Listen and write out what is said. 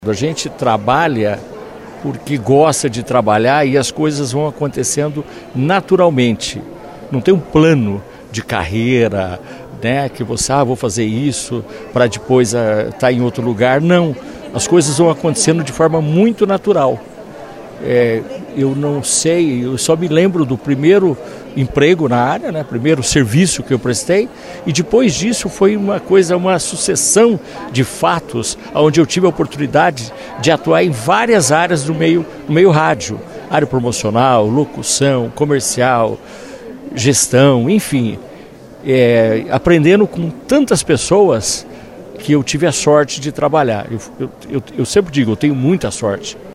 A gente trabalha porque gosta de trabalhar e as coisas vão acontecendo naturalmente. Não tem um plano de carreira, né, que você, vou fazer isso para depois estar em outro lugar. Não, as coisas vão acontecendo de forma muito natural. Eu não sei, eu só me lembro do primeiro emprego na área, né, primeiro serviço que eu prestei, e depois disso foi uma sucessão de fatos onde eu tive a oportunidade de atuar em várias áreas do meio rádio, área promocional, locução, comercial, gestão, enfim, aprendendo com tantas pessoas que eu tive a sorte de trabalhar. Eu sempre digo, eu tenho muita sorte.